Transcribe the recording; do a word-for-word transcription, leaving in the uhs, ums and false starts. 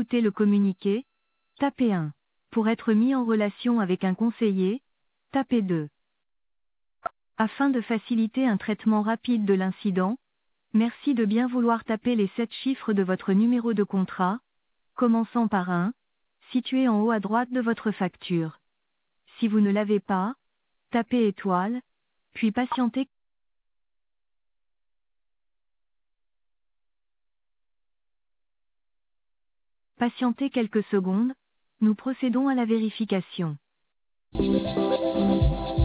consulter le communiqué, tapez un. Pour être mis en relation avec un conseiller, tapez deux. Afin de faciliter un traitement rapide de l'incident, merci de bien vouloir taper les sept chiffres de votre numéro de contrat, commençant par un, situé en haut à droite de votre facture. Si vous ne l'avez pas, tapez étoile, puis patientez. Patientez quelques secondes, nous procédons à la vérification.